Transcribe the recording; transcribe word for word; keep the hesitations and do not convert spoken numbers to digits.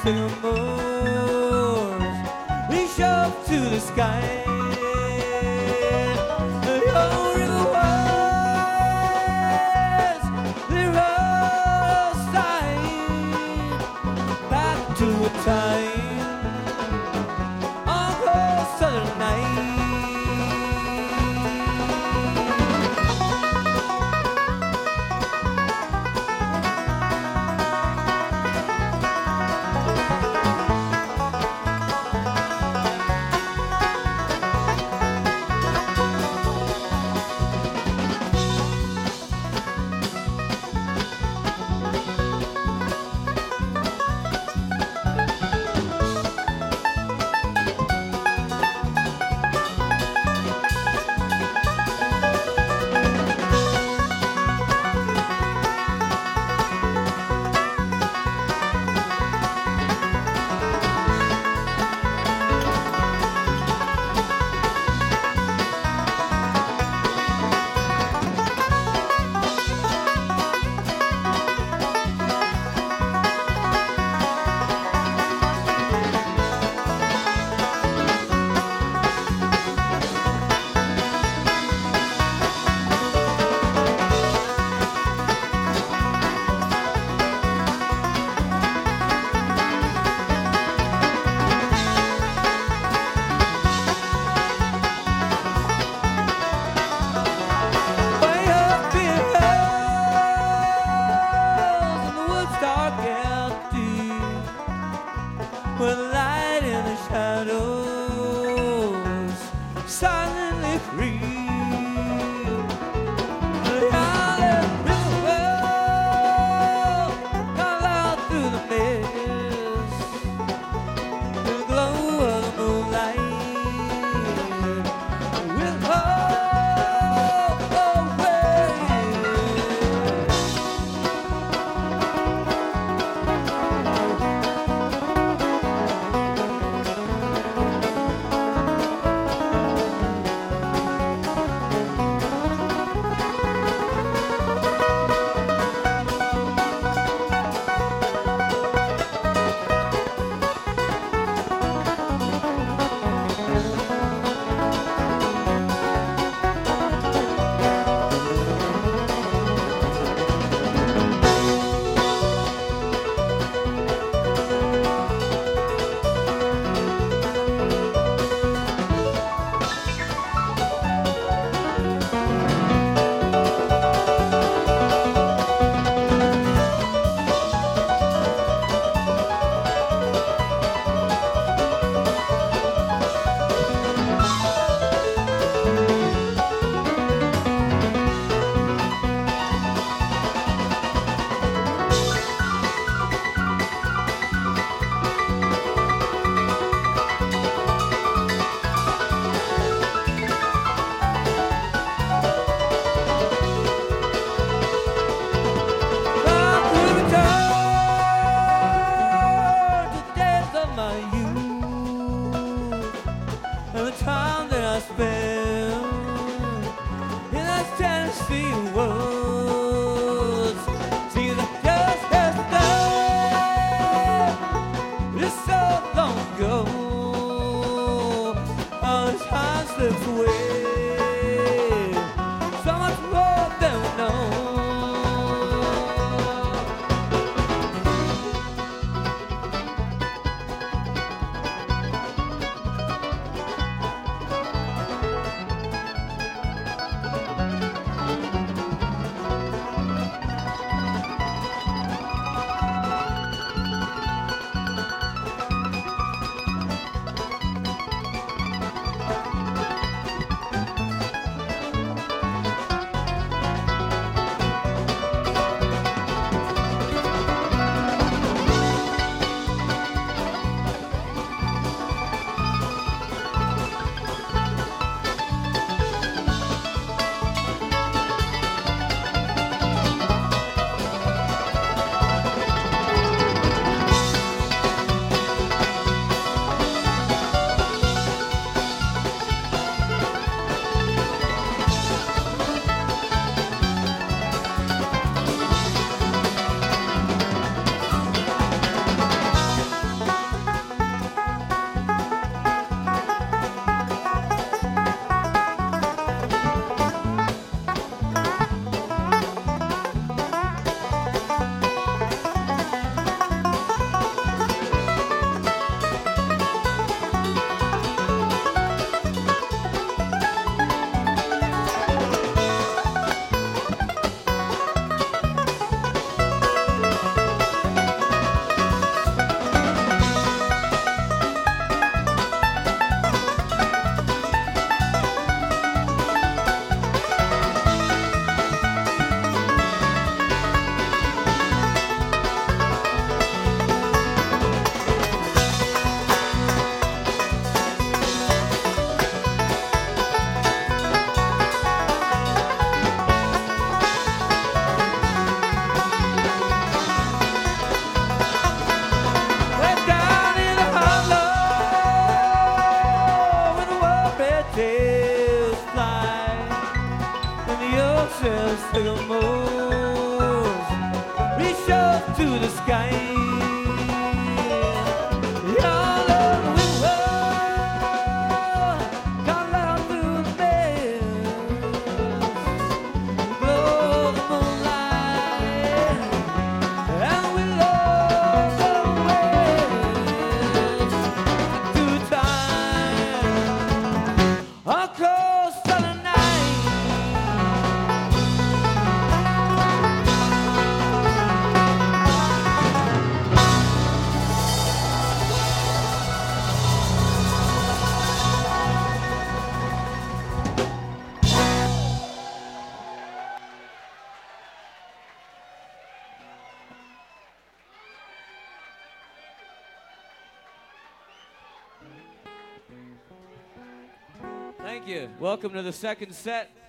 sycamores reach up to the sky. The old river was the roadside, back to a time on cold southern night. With light in the shadows, silently free. The island river call out through the mist, the glow of the moonlight will hold away. And the time that I spent in those Tennessee woods seems like just yesterday. It's so long ago. All this time slips away. So much more than we know. tails fly, and the ocean's sycamores reach up to the sky. All over the world, come out through the mist, glow the moonlight, and we love the waves through time across the night. Thank you. Welcome to the second set.